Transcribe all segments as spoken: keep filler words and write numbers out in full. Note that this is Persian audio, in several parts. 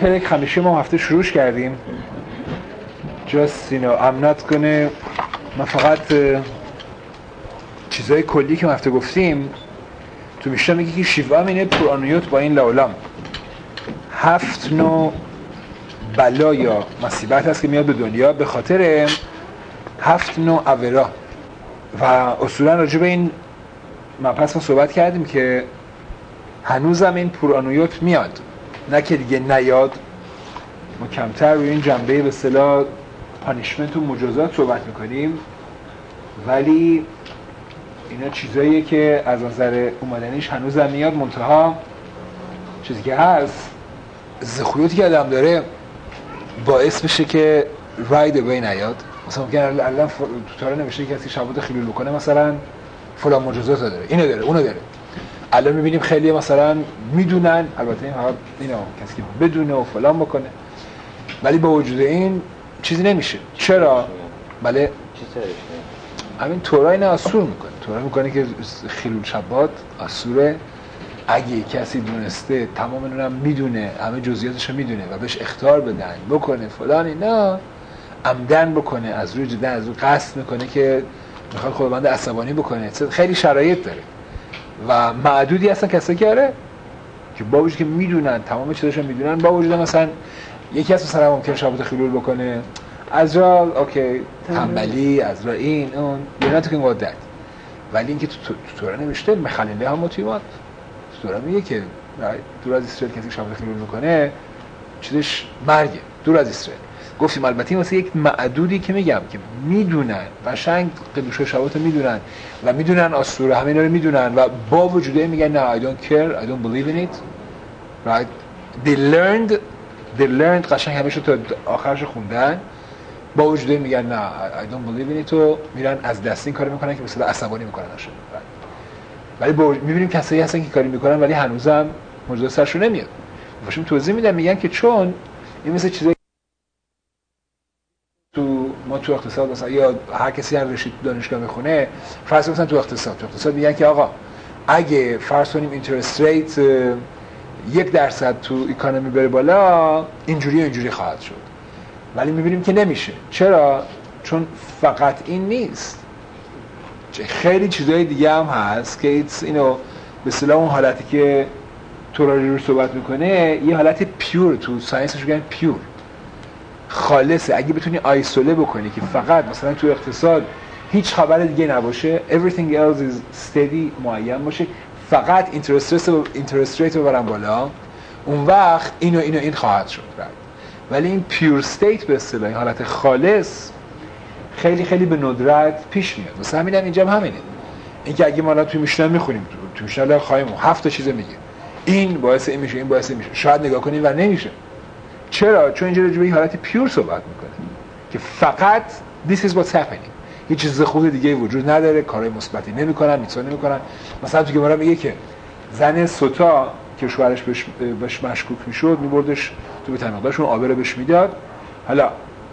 پرک خمیشی ما هفته شروعش کردیم. just you know I'm not gonna من فقط چیزای کلی که ما هفته گفتیم تو میشته میگه که شیوا مینه پرانویوت با این لاولام هفت نوع بلا یا مصیبت هست که میاد به دنیا به خاطر هفت نوع عورا و اصولا راجع به این مبحث ما صحبت کردیم که هنوزم این پرانویوت میاد، نه که دیگه نیاد. ما کمتر روی این جنبه به اصطلاح پانیشمنت و مجازات صحبت میکنیم، ولی اینا چیزاییه که از نظر اومدنیش هنوزم میاد. منتها چیزی که هست زخویاتی که آدم داره باعث بشه که راید اوی نیاد. مثلا ممکنه الان تو تاره نوشته کسی شبات خیلول بکنه، مثلا فلان مجازات داره، اینو داره، اونو داره. الان میبینیم خیلی مثلا میدونن، البته این فقط اینا کسی که بدونه و فلان بکنه، ولی با وجود این چیزی نمیشه. چرا؟ بله همین تورا اینه آسور میکنه. تورا میکنه که خیلول شبات آسوره. اگه کسی دونسته تمام اینو میدونه، همه جزئیاتشو میدونه و بهش اخطار بدن بکنه فلان اینا، عمدن بکنه، از روی جدا از روی قصد میکنه که میخواد خداوند عصبانی بکنه. خیلی شرایط داره و معدودی هستن کسایی که آره که با وجود که میدونن تمام چیزاشو میدونن، با وجود مثلا یکی از مثلا ممکن شبات خیلول بکنه از را اوکی تنبلی، از را این اون یه تو که مدت، ولی اینکه تو تو تورا نوشته مخلله ها موتیوات. تورا میگه که دور از اسرائیل کسی شبات خیلول میکنه چیزش مرگه، دور از اسرائیل. گفتیم البته این واسه یک معدودی که میگم که میدونن قشنگ قدوش شبات میدونن و میدونن آسوره، همه اینا رو میدونن و با وجود این میگن نه I don't care, I don't believe in it, right? they learned they learned قشنگ همه‌شو تا آخرش خوندن، با وجود این میگن نه I don't believe in it و میرن از دست این کارو میکنن که مثلا عصبانی میکنن اشون. ولی با میبینیم کسایی هستن که کاری میکنن ولی هنوزم موضوع سرشون نمیاد. باشیم توضیح میدم، میگن که چون این مثل چیزایی تو ما تو اقتصاد مثلا یا هر کسی هر رشته دانشگاه میخونه، فرض مثلا تو اقتصاد تو اقتصاد میگن که آقا اگه فرض کنیم اینترست ریت یک درصد تو اکانومی بره بالا اینجوری و اینجوری خواهد شد، ولی میبینیم که نمیشه. چرا؟ چون فقط این نیست، خیلی چیزای دیگه هم هست که ایتس اینو به اصطلاح اون حالتی که تو رو صحبت میکنه یه حالت پیور تو ساینسش میگن پیور، خالصه. اگه بتونی آیسوله بکنی که فقط مثلا تو اقتصاد هیچ خبر دیگه نباشه، everything else is steady معین باشه، فقط اینترست ریت اینترست ریت رو برن بالا، اون وقت اینو اینو این خواهد شد. ولی این پیور استیت به اصطلاح این حالت خالص خیلی خیلی به ندرت پیش میاد. واسه همین هم اینجا هم همینه. اینکه اگه ما الان تو میشنه میخونیم تو میشنه خواهیم هفت تا چیز میگه این باعث این میشه، این باعث این میشه، شاید نگاه کنیم و نمیشه. چرا؟ چون اینجا راجع به حالت پیور صحبت میکنه که فقط this is what's happening، هیچ چیز خوب دیگه وجود نداره، کارهای مثبتی نمیکنن، میتونه نمیکنن. مثلا تو گمارا میگه که زن سوتا که شوهرش بهش بهش مشکوک میشد میبردش تو بیت المقدسشون آب رو بهش میداد. حالا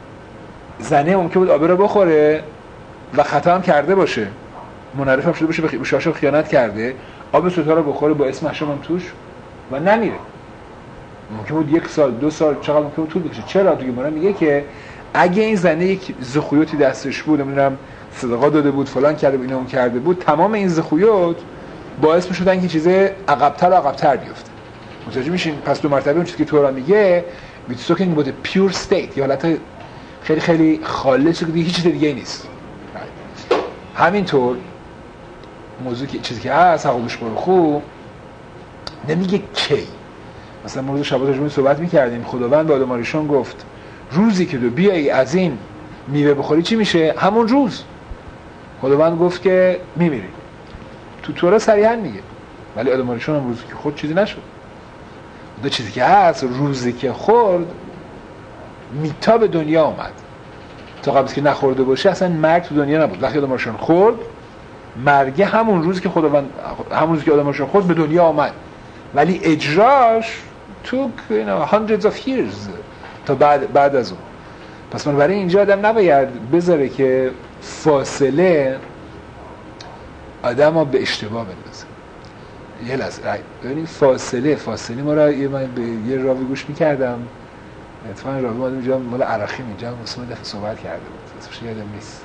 زنه ممکن بود آب رو بخوره و خطا هم کرده باشه، منعرف هم شده باشه به شوهرش خیانت کرده، آب سوتا رو بخوره با اسم هشام هم توش و نمیره. ممکن بود یک سال دو سال چقدر ممکن بود طول بکشه. چرا؟ تو گمارا میگه که اگه این زنه یک زخویاتی دستش بود، نمیدونم صدقه داده بود فلان کرده بود اینو اون کرده بود، تمام این زخویات باعث میشدن که چیز عقب‌تر و عقب‌تر بیفته. متوجه میشین؟ پس دو مرتبه اون چیزی که تورا میگه it's talking about a pure state، یا حالت خیلی خیلی خالص که هیچ چیز دیگه نیست. همینطور موضوع که چیزی که هست حقوقش برخو نمیگه کی. مثلا ما روز شبات جمعه صحبت می‌کردیم، خداوند به آدم آریشون گفت روزی که تو بیای از این میوه بخوری چی میشه؟ همون روز خداوند گفت که میمیری. تو تورا صریحا میگه، ولی آدم آریشون هم روزی که خود چیزی نشد. دو چیزی که هست روزی که خورد میتا به دنیا اومد. تا قبل از که نخورده باشه اصلا مرگ تو دنیا نبود. وقتی آدم آریشون خورد مرگ همون روزی که خداوند همون روزی که آدم آریشون خورد به دنیا اومد، ولی اجراش took you know hundreds of years تا بعد بعد از اون. پس من برای اینجا آدم نباید بذاره که فاصله آدم ها به اشتباه بندازه. یه لحظه ببینید فاصله فاصله ما را یه من به یه راوی گوش می‌کردم، اتفاقا راوی اومد اونجا مال عراقی اینجا مسلم دفعه صحبت کرده بود، اسمش یادم نیست.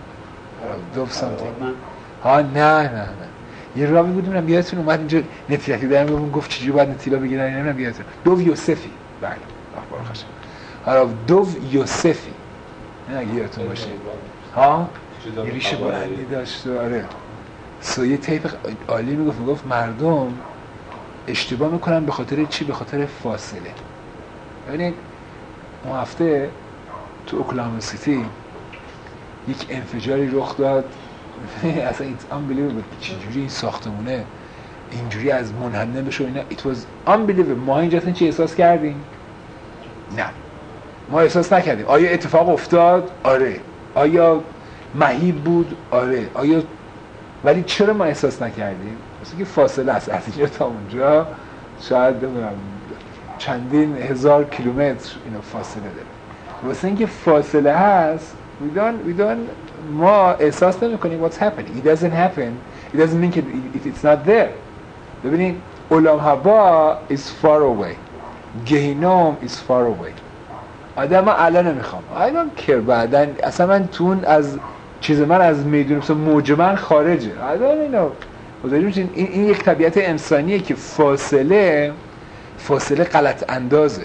دوف سامثینگ. ها نه نه نه یه راوی بود اونم یادتون اومد اینجا نتیلتی درم گفت چجوری باید نتیلا بگیرن، نمیدونم یادتون. دوف یوسفی. بله اخبار خشم. حالا دوف یوسفی. نه اگه یادتون باشه. ها؟ یه ریشه بلندی داشت و آره. سو یه تیپ عالی میگفت میگفت مردم اشتباه میکنن به خاطر چی؟ به خاطر فاصله. ببینید اون هفته تو اوکلاهوما سیتی یک انفجاری رخ داد. اصلا it's unbelievable چجوری این ساختمونه اینجوری از منحنه بشه اینا. it was unbelievable. ما اینجا چی احساس کردیم؟ نه ما احساس نکردیم. آیا اتفاق افتاد؟ آره. آیا مهیب بود؟ آره. آیا ولی چرا ما احساس نکردیم؟ مثل که فاصله است از اینجا تا اونجا شاید نمیدونم چندین هزار کیلومتر اینو فاصله داره. واسه اینکه فاصله هست we don't, we don't, ما احساس نمی کنیم what's happening. It doesn't happen. It doesn't mean it, it's not there. ببینید علام هوا is far away. گهینوم is far away. آدم من الان نمیخوام. I don't care بعدن اصلا من تون از چیز من از میدون مثلا موج من خارجه. I don't know. این, این یک طبیعت انسانیه که فاصله فاصله غلط اندازه.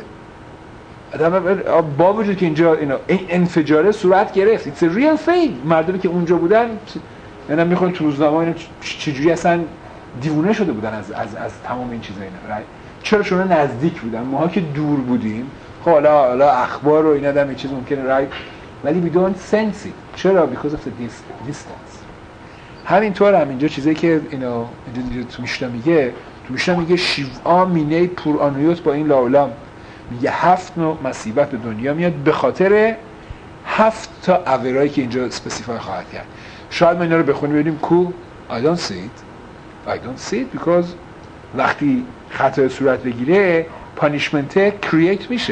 آدم با وجود که اینجا اینا این انفجاره صورت گرفت. It's a real thing. مردمی که اونجا بودن اینا میخوان تو روزنامه اینا چجوری اصلا دیوونه شده بودن از از از تمام این چیزا اینا. چرا شما نزدیک بودن؟ ماها که دور بودیم. خب حالا حالا اخبار و اینا دم این چیز ممکنه رایت ولی we don't sense it. چرا؟ because of the distance. همینطور هم اینجا چیزایی که اینا اینجا تو میشنا میگه تو میشنا میگه شیوا مینه پور آنویوت با این لاولام میگه هفت نوع مصیبت به دنیا میاد به خاطر هفت تا عورایی که اینجا اسپسیفای خواهد کرد. شاید ما اینا رو بخونیم ببینیم کو I don't see it. I don't see it because وقتی خطا صورت بگیره پانیشمنت کرییت میشه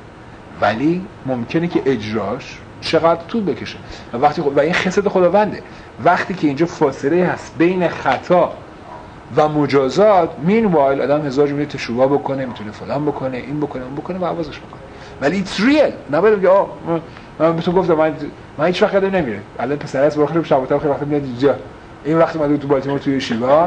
ولی ممکنه که اجراش چقدر طول بکشه و وقتی خود و این خصلت خداونده. وقتی که اینجا فاصله هست بین خطا و مجازات مینوایل آدم هزار جمله تشوبا بکنه میتونه فلان بکنه این بکنه اون بکنه و عوضش بکنه ولی it's real. نباید بگه آه من بهتون گفتم من من هیچ وقت یادم نمیره. الان پسر است باخره شباتم خیلی وقت میاد اینجا. این وقت اومد تو بالتیمور توی شیوا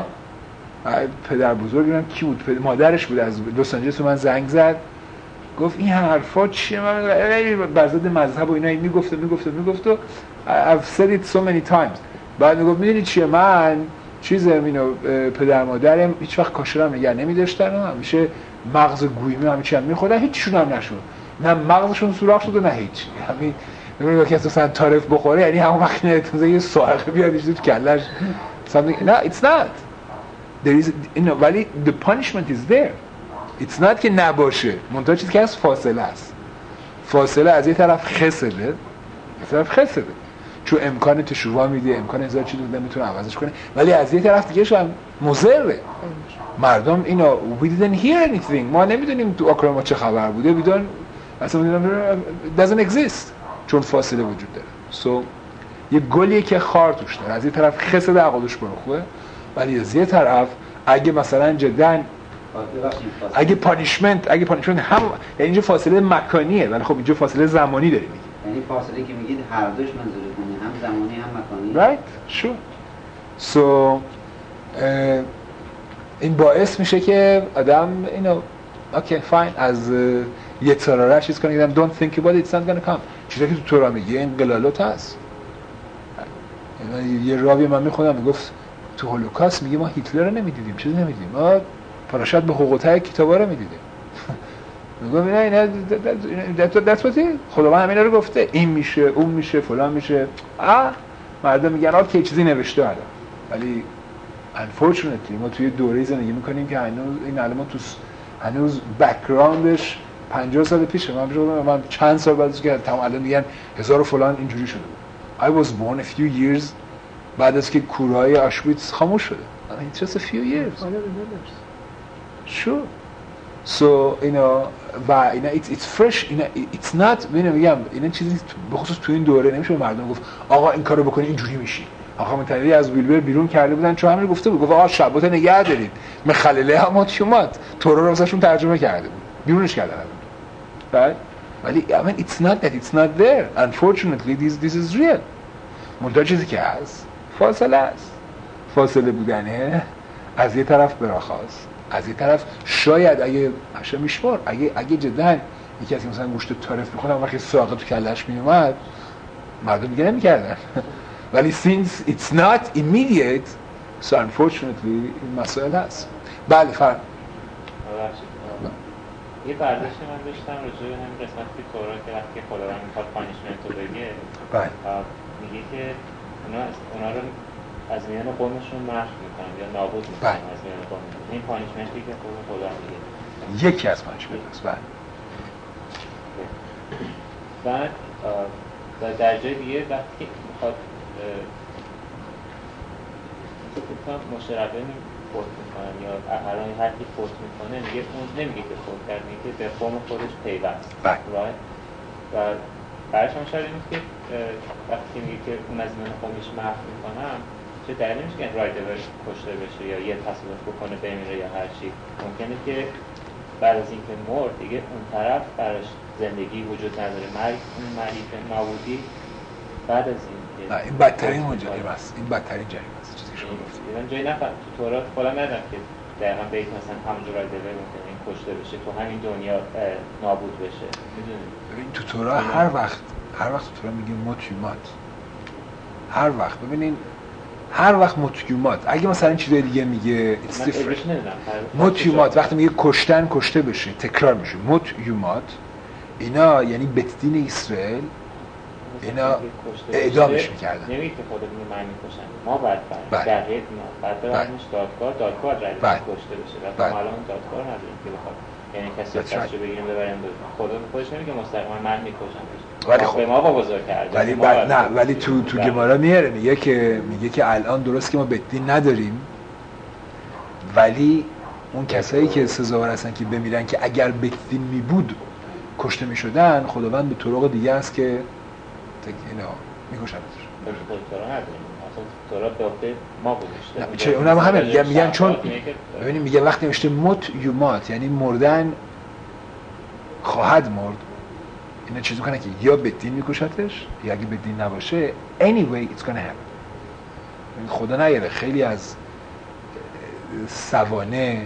پدر بزرگم کی بود؟ پدر مادرش بود از لس آنجلس من زنگ زد گفت این حرفا چیه؟ من بر ضد مذهب و اینا میگفت میگفت میگفت و I've said it so many times. بعد میگفت میدونی چیه من چیزم اینو پدر مادرم هیچ وقت کاشرم نگه نمی‌داشتن و همیشه مغز گویمی همیشه هم می‌خوردن هیچشون هم نشد. نه مغزشون سوراخ شد و نه هیچ. همین نمی‌دونم که اصلا طرف بخوره یعنی همون وقت نه یه ساعقه بیاد تو کلهش something. نه it's not. There is you know ولی the punishment is there. It's not که نباشه. منتها چیزی که از فاصله است. فاصله از یه طرف خسده، از طرف خسده. چون امکان تشویق میده، امکان هزار چیز رو میتونه عوضش کنه، ولی از یه طرف دیگه شون مضره. مردم اینو we didn't hear anything. ما نمیدونیم تو اوکلاهوما چه خبر بوده. بدون اصلا میدونم doesn't exist چون فاصله وجود داره. so یه گلیه که خار توش داره. از یه طرف خسده عقلش بروخه، ولی از یه طرف اگه مثلا جدن اگه پانیشمنت اگه پانیشمنت هم یعنی اینجا فاصله مکانیه ولی خب اینجا فاصله زمانی داره میگه. یعنی فاصله که میگید هر دوش منظورتونه هم زمانی هم مکانی. right sure so این باعث میشه که آدم اینو اوکی فاین از یه تراره چیز کنه که don't think about it it's not gonna come. چیزی که تو تورا میگه انقلالات هست. یه راوی من میخونم میگفت تو هولوکاست میگه ما هیتلر رو نمیدیدیم چیزی نمیدیدیم ما پاراشوت به حقوق‌های کتابا رو میدیدیم. میگم نه اینا دست خداوند همینا رو گفته این میشه اون میشه فلان میشه. آ مردم میگن اوکی چیزی نوشته الان ولی unfortunately ما توی دوره زندگی میکنیم که هنوز این علما تو هنوز بک‌گراندش پنجاه سال پیشه. من میگم من چند سال بعدش که تمام الان میگن هزار و فلان اینجوری شده. I was born a few years بعد از که کورهای آشویتس خاموش شده. I mean it's just a few years. sure so you know و اینا it's it's fresh اینا it's not میگم اینا چیزی به خصوص تو این دوره نمیشه به مردم گفت آقا این کارو بکنی اینجوری میشی آقا متحری از ویلبر بیرون کرده بودن چون همین گفته بود، گفت آقا شبات نگه دارید مخلله هماتیومات تورو رو واسهشون ترجمه کرده بود، بیرونش کردن. right ولی I mean it's not that it's not there unfortunately this this is real. منتها چیزی که هست فاصله است. فاصله بودنه از یه طرف براخاست، از یه طرف شاید اگه هشه میشمار اگه اگه جدا یکی از مثلا گوشت تارف میخوره وقتی ساقه تو کلش میومد مردم دیگه نمیکردن. ولی since it's not immediate so unfortunately این مسائل هست. بله فرق یه برداشت من داشتم راجع به همین قسمت که تورا که وقتی خداوند میخواد پانیشمنت رو بگه بله میگه که اونا اونا رو از میان قومشون محو میکنن یا نابود میکنن از میان قومشون. این پانیشمنتی که خود خدا میگه یکی از پانیشمنت است. بله بعد و در جای دیگه وقتی میخواد تا مشرفه فوت میکنن یا الان هر کی فوت میکنه میگه اون نمیگه که فوت کرد، میگه که به قوم خودش پیوست. right و برایش هم شاید اینه که وقتی میگه که اون از میان قومش محو میکنم چه دلیل نمیشه که رایدر کشته بشه یا یه تصادف بکنه بمیره یا هر چی. ممکنه که بعد از اینکه مرد دیگه اون طرف براش زندگی وجود نداره، مرگ اون مرگ نابودی بعد از این نه این بدترین جریمه است. این بدترین جریمه است چیزی که شما گفتید. من جایی نفهم تو تورات فعلا ندیدم که دقیقاً بگید مثلا همونجور رایدر ممکنه این کشته بشه تو همین دنیا نابود بشه. میدونید ببین تو تورات هر وقت هر وقت تو تورات میگه موتیومات، هر وقت ببینین هر وقت موتیومات اگه مثلا این چیزای دیگه میگه موتیومات وقتی میگه کشتن کشته بشه تکرار میشه موتیومات اینا یعنی بددین اسرائیل اینا اعدامش میکردن. نمیگه که خدا میگه من میکشن ما بعد بعد دقیق ما بعد بعدش دادگاه دادگاه رای کشته بشه و ما الان دادگاه نداریم که بخواد یعنی کسی کسی بگیریم ببریم خدا خودش نمیگه مستقیما من میکشم ولی خب ما واگذار کرده ولی بعد نه ولی تو تو گمارا میاره میگه که میگه که الان درست که ما بددین نداریم ولی اون کسایی که سزاوار هستن که بمیرن که اگر بددین میبود کشته میشدن خداوند به طرق دیگه است که اینا میکشن. تورات به ما گذاشته. چه اونم همه میگن میگن چون ببینید میگه وقتی نوشته موت یومات یعنی مردن خواهد مرد اینا چیزی کنه که یا بددین میکشتش یا اگه بددین نباشه anyway it's gonna happen. خدا نیاره خیلی از سوانه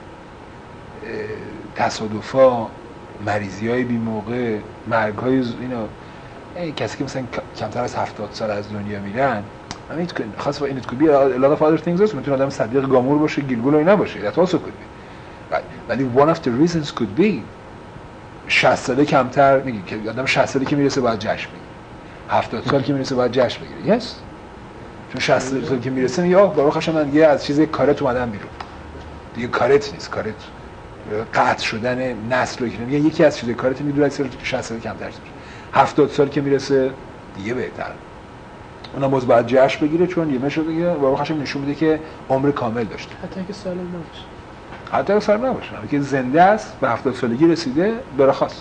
تصادفا مریضی‌های بی‌موقع مرگ‌های اینا این کسی که مثلا کمتر از هفتاد سال از دنیا میرن همین خاص با این it could be a lot of other things است. میتونه آدم صدیق گامور باشه گیلگول و اینا باشه that also could be ولی one of the reasons could be شصت ساله کمتر میگه که آدم شصت ساله که میرسه باید جشن بگیره هفتاد سال که میرسه باید جشن بگیره yes چون شصت سال که میرسه میگه آه بابا خشم من دیگه از چیز کارت اومدم بیرون دیگه کارت نیست کارت قطع شدن نسل رو که میگه یکی از چیزای کارت میدونه از شصت سال کمتر میشه هفتاد سال که میرسه دیگه بهتر اونم باز باید جشن بگیره چون یه مشو دیگه بابا خشم نشون میده که عمر کامل داشته حتی که سالم نباشه حتی که سالم نباشه که زنده است به هفتاد سالگی رسیده برخواست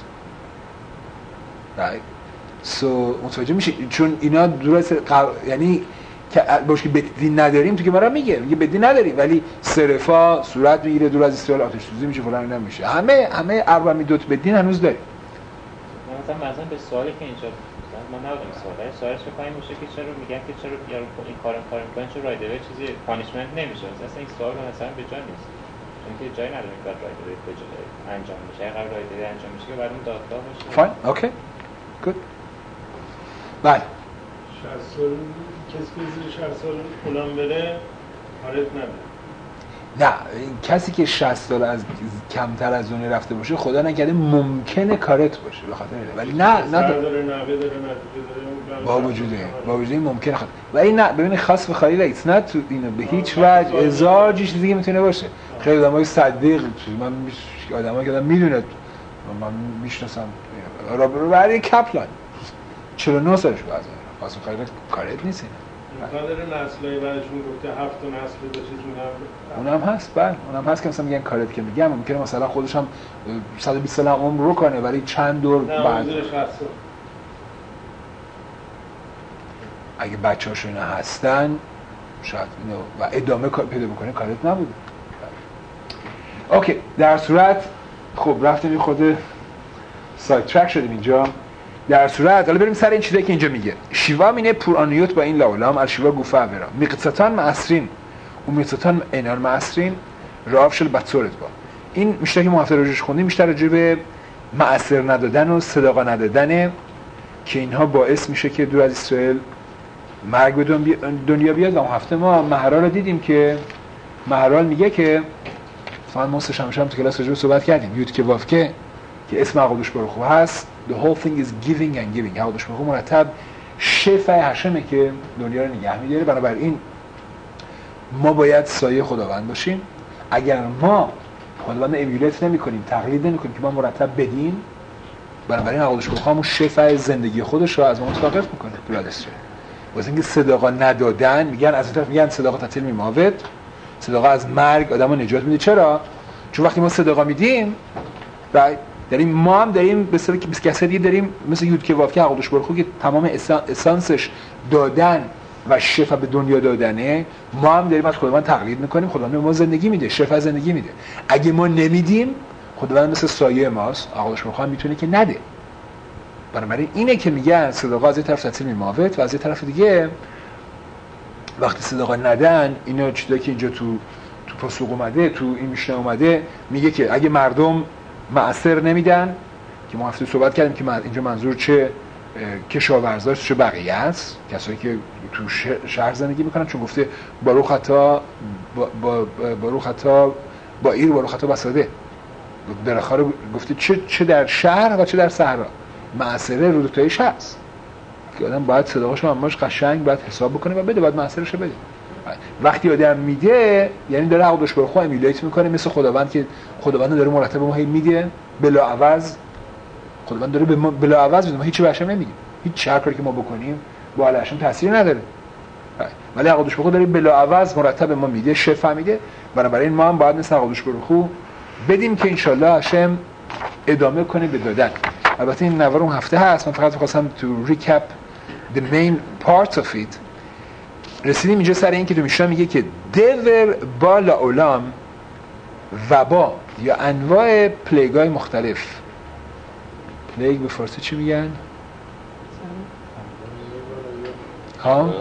right so متوجه میشه چون اینا درست قو... یعنی که باشه بددین نداریم تو که مرا میگه میگه بددین نداریم ولی صرفا صورت میگیره دور از استیال آتش سوزی میشه فلان اینا میشه همه همه اربع میدوت بددین هنوز داریم. مثلا مثلا به سوالی که اینجا ما نبودیم سوال ولی سوالش بکنیم میشه که چرا میگن که چرا یارو این کارو کار میکنن چرا رایدر چیزی پانیشمنت نمیشه مثلا این سوال مثلا به جای نیست چون که جای نداره که رایدر به جای انجام میشه اگر رایدر انجام میشه که بعد اون دادگاه میشه فاین اوکی گود بله شصت سال کسی که زیر شصت سال فلان بره کارت نداره نه این کسی که شصت سال از کمتر از دنیا رفته باشه خدا نکرده ممکنه کارت باشه به خاطر اینه ولی نه نه داره نوه داره نتیجه داره با وجوده با وجود ممکنه خاطر ولی نه ببین خاص به خالی ایتس نه تو اینو به هیچ وجه ازار چیزی دیگه میتونه باشه خیلی آدمای صدیق من آدمایی که آدم میدونه من میشناسم برای کپلان چرا نه سالش بود واسه خیلی کارت نیست مقدار نسلای بعدشون گفته هفت تا نسل داشتون اونم هست بله اونم هست که مثلا میگن کارت که میگم ممکنه مثلا خودش هم صد و بیست سال عمر رو کنه ولی چند دور بعد اگه بچه‌هاش اینا هستن شاید اینو و ادامه پیدا بکنه کارت نبوده. اوکی در صورت خب رفتیم خود سایت ترک شدیم اینجا. در صورت حالا بریم سر این چیزایی که اینجا میگه. شیوا مینه پور آنیوت با این لاولام الشیوا گوفه ورا میقصتان معصرین و میقصتان اینار معصرین راف شل بطورت با. این میشه که ما هفته روزش خوندیم بیشتر راجع به معصر ندادن و صداقا ندادن که اینها باعث میشه که دور از اسرائیل مرگ به دنیا بیاد. و اون هفته ما مهرال رو دیدیم که مهرال میگه که فان ما سه شنبه تو کلاس راجع صحبت کردیم یوت که وافکه که اسم عقدش برخو هست the whole thing is giving and giving. عقدش برخو مرتب شفع هشمه که دنیا رو نگه می‌داره. بنابراین ما باید سایه خداوند باشیم. اگر ما خداوند امیولیت نمی‌کنیم تقلید نمی‌کنیم که ما مرتب بدیم، بنابراین عقدش برخو همون شفع زندگی خودش رو از ما متوقف می‌کنه. درسته واسه اینکه صداقا ندادن میگن از طرف میگن صداقا تطهیر میماوت، صداقا از مرگ آدمو نجات میده. چرا؟ چون وقتی ما صداقا میدیم داریم ما هم داریم به صورتی که بیست کسر دیگه داریم مثل یود که وافکه عقدش برخو که تمام اسانسش دادن و شفا به دنیا دادنه، ما هم داریم از خداوند تقلید میکنیم. خداوند به ما زندگی میده، شفا زندگی میده. اگه ما نمیدیم خداوند مثل سایه ماست، عقدش برخو هم میتونه که نده. بنابراین اینه که میگن صداقا از یه طرف تطهیر میماوت و از یه طرف دیگه وقتی صداقا ندن اینا چیزایی که اینجا تو تو پاسوق اومده تو این میشنه اومده میگه که اگه مردم معصر نمیدن که ما هفته صحبت کردیم که اینجا منظور چه کشاورزاست چه بقیه است، کسایی که تو شهر زندگی میکنن، چون گفته باروخ حتا با با باروخ حتا با ایر باروخ حتا بساده درخا رو گفته چه چه در شهر و چه در صحرا. معصره رو دوتایش هست که آدم باید صداقاشو همش قشنگ باید حساب بکنه و بده، باید معصرش رو بده. وقتی آدم میده یعنی داره عقدش برخو امیولیت میکنه مثل خداوند که خداوند داره مرتب ما هی میده بلا عوض. خداوند داره به ما بلا عوض میده، ما هیچ بهش نمیگیم، هیچ هر کاری که ما بکنیم با علشم تاثیر نداره، ولی عقدش برخو داره بلا عوض مرتب ما میده، شفا میده. بنابراین ما هم باید مثل عقدش برخو بدیم که انشالله هاشم ادامه کنه به دادن. البته این نوار اون هفته هست، من فقط خواستم تو ریکپ the main parts of it. رسیدیم اینجا سر این که تو میشنا میگه که دور با لاولام وبا یا انواع پلیگای مختلف. پلیگ به فارسی چی میگن؟ ها؟ اوکی.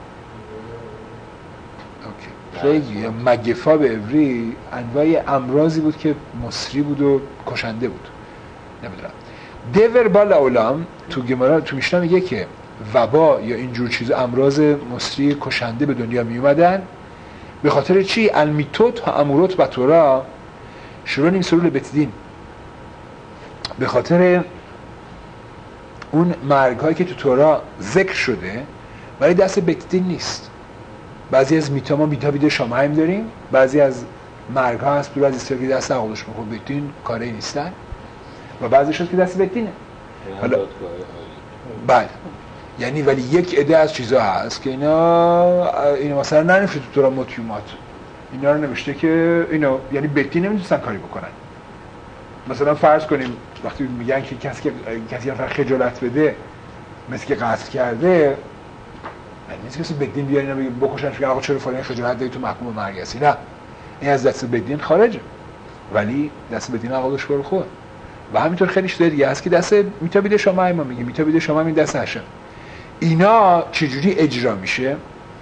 پلیگ یا مگفا به عبری انواع امراضی بود که مصری بود و کشنده بود. نمیدونم. دور با لاولام تو گمارا تو میشنا میگه که وبا یا اینجور چیز امراض مصری کشنده به دنیا می اومدن به خاطر چی؟ المیتوت و امورات و تورا شروع نیم سرول بتدین، به خاطر اون مرگ هایی که تو تورا ذکر شده ولی دست بتدین نیست. بعضی از میتا ما میتا بیده شامایم داریم، بعضی از مرگ ها هست دور از استرگی دست عقلش بخور بتدین کاری نیستن و بعضی شد که دست بتدینه. حالا بعد یعنی ولی یک عده از چیزا هست که اینا اینا مثلا ننوشته تو تورا متیومات، اینا رو نوشته که اینا یعنی بتی نمیتونستن کاری بکنن. مثلا فرض کنیم وقتی میگن که کسی که کسی نفر خجالت بده مثل که قتل کرده، یعنی نیست کسی بدین بیارین و بگه بکشن که آقا چرا فلان خجالت دادی تو محکوم به مرگ هستی. نه، این از دست بدین خارجه، ولی دست بدین عقلش برخو. و همینطور خیلی چیزا دیگه هست که دست میتابیده شما ما میگه میتابیده شما این دست هاشم. اینا چجوری اجرا میشه؟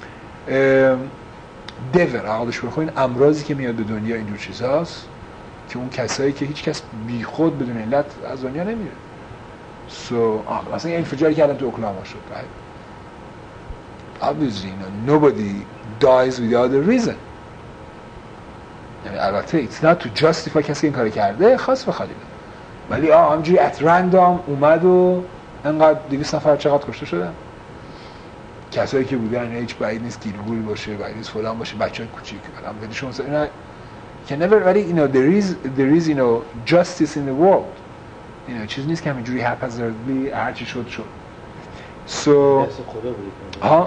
دور عقلش برخو این امراضی که میاد به دنیا اینجور چیزاست که اون کسایی که هیچ کس بی خود بدون علت از دنیا نمیره. سو so, مثلا این انفجاری که الان تو اوکلاهوما شد، right? Obviously, you know, nobody dies without a reason. یعنی البته it's not to justify کسی این کاری کرده خاص بخواد، ولی آه همجوری at random اومد و انقدر دویست نفر چقدر کشته شدن. کسایی که بودن هیچ بعید نیست گیرگوری باشه، بعید نیست فلان باشه، بچه‌های کوچیک الان بدی شما اینا can never ولی you know there is there is you know justice in the world. you know چیز نیست که همینجوری haphazardly هر چی شد شد. so ها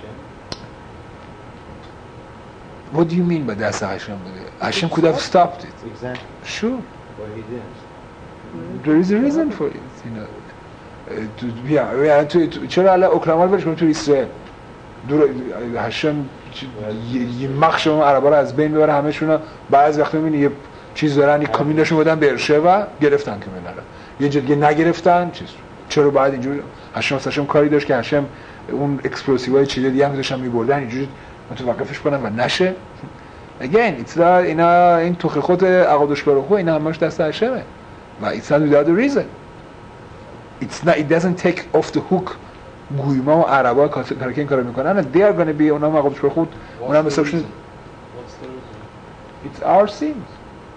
what do you mean by دست هاشم بوده؟ هاشم could have stopped it. Exactly. Sure. But he didn't. There is a reason for it. you know تو بیا تو چرا الان اوکلاهوما رو برش کنیم تو اسرائیل دور هشم یه مخشم عربا رو از بین ببره همه‌شون. بعضی وقتا می‌بینی یه چیز دارن، یه کامیونشون بودن برشه‌وا گرفتن کامیون رو، یه جا دیگه نگرفتن. چیز چرا بعد اینجوری هشم هشم کاری داشت که هشم اون اکسپلوسیوهای چیز دیگه هم داشتن می‌بردن، اینجوری متوقفش کنن و نشه. again it's not اینا این توخ خود عقادش برخو اینا همش دست هشمه و it's not without a reason. it's not it doesn't take off the hook گویما و عربا کاری که این کارو میکنن they are going to be اونها عقادش برخو اونها مثلا it's our sins.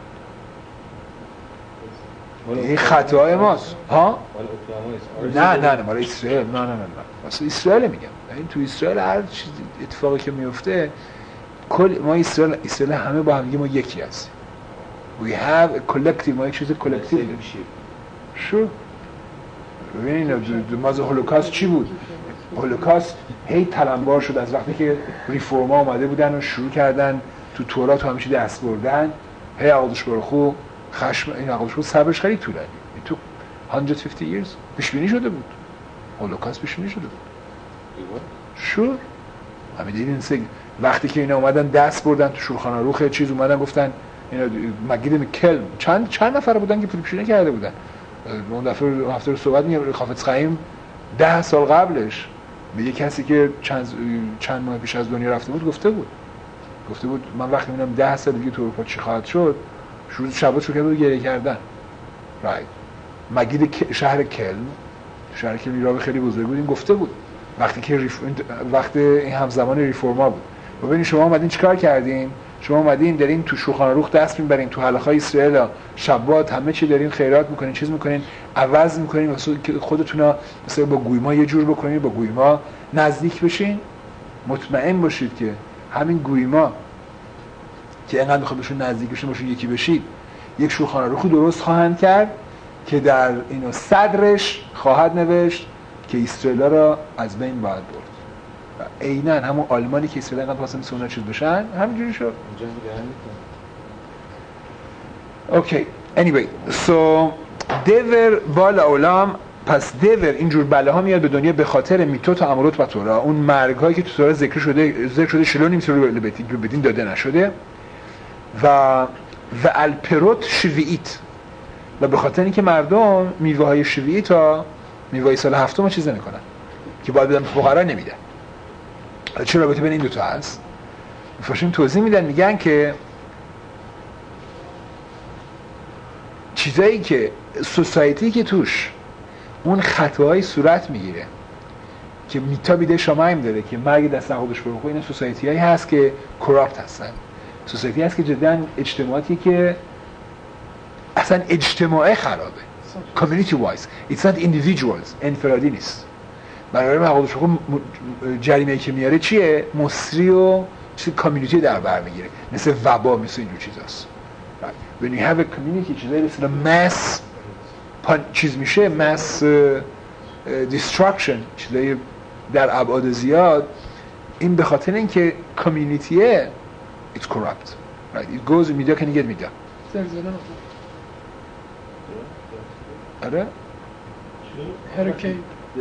این خطاهای ماست ها. نه نه نه مال اسرائیل نه نه نه واسه اسرائیل میگم. این تو اسرائیل هر چیز اتفاقی که میفته کل ما اسرائیل اسرائیل همه با هم دیگه ما یکی هستیم. we have a collective ما یک چیز کلکتیو شو. ببین ماز هولوکاست چی بود؟ هولوکاست هی تلمبار شد از وقتی که ریفورما اومده بودن و شروع کردن تو تورات و همیشه دست بردن. هی عقدش برخو خشم این عقدش برخو صبرش خیلی طولانی. این تو صد و پنجاه years پیش بینی شده بود. هولوکاست پیش بینی شده بود. شو همین دیدین وقتی که اینا اومدن دست بردن تو شورخانه روخ چیز اومدن گفتن اینا مگید میکل چند چند نفر بودن که فیلیپشینه کرده بودن. اون دفعه هفته رو صحبت میگم خافت خیم ده سال قبلش به یه کسی که چند چند ماه پیش از دنیا رفته بود گفته بود گفته بود من وقتی میبینم ده سال دیگه تو اروپا چی خواهد شد شروع شبا شروع کرد گریه کردن. رایت مگید شهر کلن شهر کلن راه خیلی بزرگ بود این گفته بود وقتی که ریف... وقتی این همزمان ریفورما بود. ببینید شما اومدین چیکار کردین؟ شما اومدین دارین تو شوخانه روخ دست میبرین تو حلقه‌های اسرائیل شبات همه چی دارین خیرات میکنین چیز میکنین عوض میکنین واسه که خودتون مثلا با گویما یه جور بکنین با گویما نزدیک بشین. مطمئن باشید که همین گویما که اینقدر میخواد بهشون نزدیک بشین باشون یکی بشید یک شوخانه روخ درست خواهند کرد که در اینو صدرش خواهد نوشت که اسرائیل را از بین باید برد. عیناً همون آلمانی که اسرائیل انقدر واسه میسونه چیز بشن همینجوری شد. اوکی anyway so دیور بالا اولام پس دیور اینجور بلاها میاد به دنیا به خاطر میتوت و امروت و تورا اون مرگ هایی که تو تورا ذکر شده ذکر شده شلو نمیشه رو بدین داده نشده و و الپروت شوییت و به خاطر اینکه مردم میوه های شوییت ها میوه سال هفتم چیز نمیکنن که باید بدن فقرا نمیدن. چه رابطه بین این دو تا هست؟ مفسرین توضیح میدن میگن که چیزایی که سوسایتی که توش اون خطاهای صورت میگیره که میتا بیده شمایم داره که مرگ دست خودش برخو این سوسایتی هایی هست که کراپت هستن. سوسایتی هست که جدا اجتماعاتی که اصلا اجتماعه خرابه community wise it's not individuals انفرادی نیست. برای مقادش خب جریمه‌ای که میاره چیه؟ مصری و چیز کامیونیتی در بر میگیره مثل وبا مثل اینجور چیزاست. when you have a community چیزایی مثل mass چیز میشه mass destruction چیزایی در ابعاد زیاد این به خاطر اینکه کامیونیتیه it's corrupt right it goes media can get media زلزله آره هریکین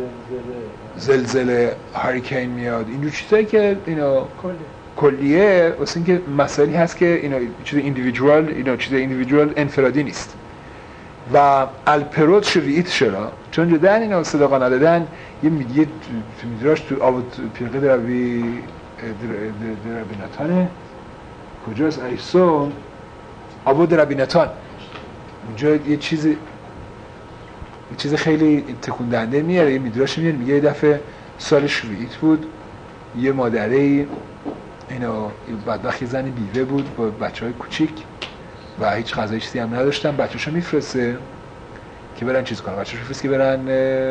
زلزله هریکین میاد اینجور چیزایی که اینا کلیه واسه اینکه مسائلی هست که اینا چیز ایندیویدوال اینا چیز ایندیویدوال انفرادی نیست. و الپروت شوییت چرا؟ چون جدا اینا صداقا ندادن یه میگه میدراش تو آب پیرقه دربی دربی نتانه کجاست ایسون آب دربی نتان اونجا یه چیز یه چیز خیلی تکون دهنده میاره. یه میدراش میاره میگه یه دفعه سال شوییت بود یه مادره اینو بدبخت زنی بیوه بود با بچهای کوچیک و هیچ غذای چیزی هم نداشتن بچه‌شو میفرسته که برن چیز کنن بچه‌شو میفرسته که برن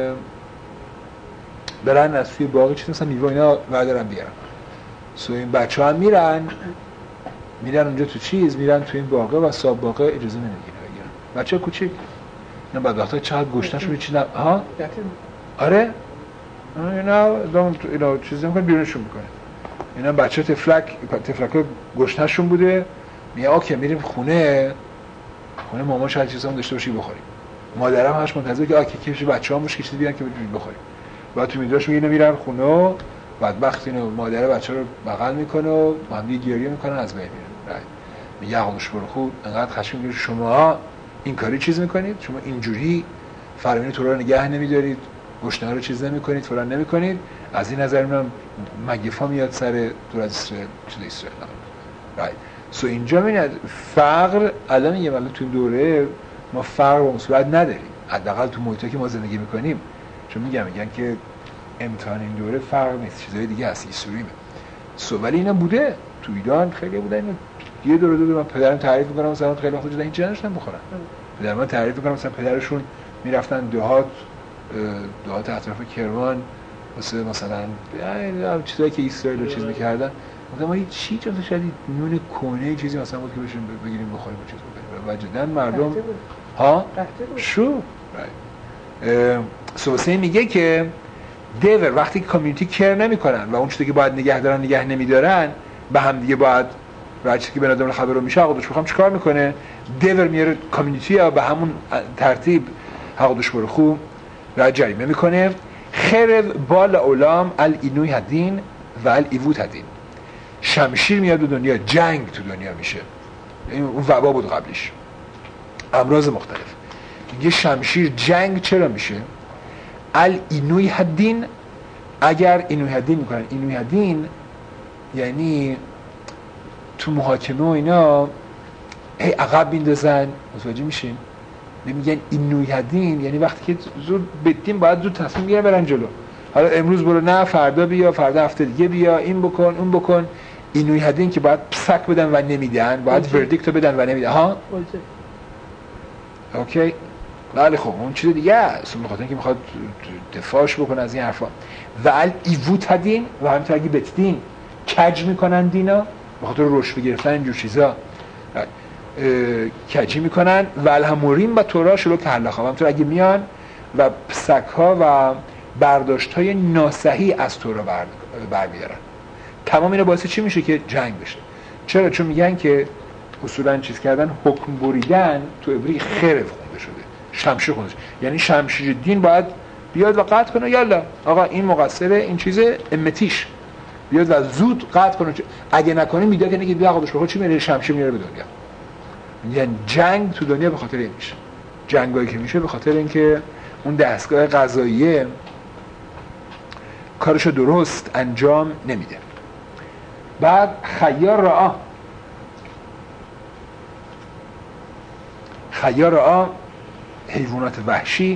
برن از توی باغ چیز مثلا میوه اینا بردارن بیارن. سو این بچه‌ها هم میرن میرن اونجا تو چیز میرن تو این باغه و صاحب باغه اجازه نمیگیره بگیرن بچه کوچیک. اینا بدبختا چقدر گشتنشون چیز نه ها آره اینا دام اینا چیزی میکنه بیرونشون میکنه. اینا بچه تفلک تفلکا گشتنشون بوده میگه اوکی میریم خونه خونه مامان شاید چیزام داشته باشی بخوریم. مادرم همش منتظر که اوکی کیش بچه‌هام باشه که چیزی بیان که بخوریم. بعد تو میدراش میگه اینا میرن خونه بدبخت اینو مادر بچه رو بغل میکنه و با هم دیگه گریه میکنن از بین میره. میگه عقلش برو خوب انقدر خشم میگیره شما این کاری چیز میکنید، شما اینجوری فرمین تو رو نگه نمیدارید، گشنه رو چیز نمیکنید، فلان نمیکنید. از این نظر میام مگفا میاد سر دور از اسرائیل چیز اسرائیل رایت. سو اینجا میاد فقر الان یه ولی تو دوره ما فقر به اون صورت نداریم، حداقل تو محیطی که ما زندگی میکنیم. چون میگم میگن که امتحان این دوره فقر نیست، چیزای دیگه هست، ایسوریمه. سو ولی اینا بوده تو ایران خیلی بوده. اینو یه دوره دوره من پدرم تعریف میکنم مثلا خیلی وقت جدا هیچ نداشتن بخورن. پدرم من تعریف میکنم مثلا پدرشون میرفتن دهات دهات اطراف کرمان واسه مثلا چیزایی که اسرائیل رو چیز میکردن. مثلا ما چی چیزی شدید نون کونه چیزی مثلا بود که بشیم بگیریم بخوریم و چیز بکنیم. وجدان مردم ها شو سوسه میگه که دیور وقتی که کامیونیتی کر نمیکنن و اون چیزی که باید نگه دارن نگه نمیدارن به هم دیگه باید و چیزی که به نظر خبر رو میشه عقدش بخوام چیکار میکنه؟ دیور میاره کامیونیتی یا به همون ترتیب عقدش برو خوب را جریمه میکنه. خرب بال اولام ال اینوی هدین و ال ایوت هدین. شمشیر میاد به دنیا، جنگ تو دنیا میشه. این اون وبا بود قبلش، امراض مختلف. میگه شمشیر جنگ چرا میشه؟ ال اینوی هدین، اگر اینوی هدین میکنن. اینوی هدین یعنی تو محاکمه و اینا هی عقب میندازن، متوجه میشین؟ میگن اینوی هدین یعنی وقتی که زود بدیم باید زود تصمیم بگیرن برن جلو. حالا امروز برو، نه فردا بیا، فردا هفته دیگه بیا، این بکن اون بکن. اینوی هدین که باید پسک بدن و نمیدن، باید وردیکت رو بدن و نمیدن. ها اوکی ولی خب اون چیز دیگه است، به خاطر اینکه میخواد دفاعش بکنه از این حرفا. و ال ایوت هدین و همینطور اگه بتدین کج میکنن دینا به خاطر رشوه گرفتن اینجور چیزا کجی میکنن. و الهموریم و تورا شلو که حلقا همینطور اگه میان و پسک ها و برداشت های ناسحی از تورا بر برمیارن. تمام اینا باعث چی میشه که جنگ بشه؟ چرا؟ چون میگن که اصولا چیز کردن، حکم بریدن تو عبری خرف خونده شده، شمشیر خونده شده. یعنی شمشیر دین باید بیاد و قطع کنه، یالا آقا این مقصره این چیزه امتیش بیاد و زود قطع کنه. اگه نکنه میده که نگه بیا خودش بخواد چی میره شمشیر میاره به دنیا. یعنی جنگ تو دنیا به خاطر این میشه. جنگایی که میشه به خاطر اینکه اون دستگاه قضاییه کارشو درست انجام نمیده. بعد خیار رعا، خیار رعا حیوانات وحشی